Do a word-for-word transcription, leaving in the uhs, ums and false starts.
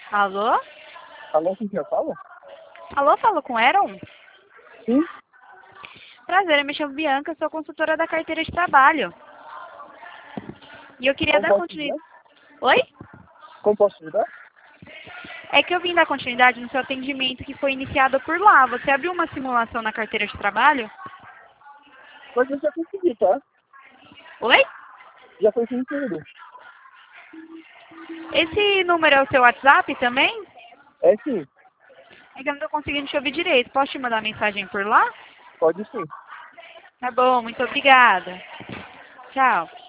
Alô? Alô, quem que eu falo? Alô, falo com Aaron? Sim. Prazer, eu me chamo Bianca, sou consultora da carteira de trabalho. E eu queria Como dar posso ajudar? continuidade... Oi? Como posso ajudar? É que eu vim dar continuidade no seu atendimento que foi iniciado por lá. Você abriu uma simulação na carteira de trabalho? Mas eu já consegui, tá? Oi? Já foi concluído. Esse número é o seu WhatsApp também? É sim. É que eu não estou conseguindo te ouvir direito. Posso te mandar mensagem por lá? Pode sim. Tá bom, muito obrigada. Tchau.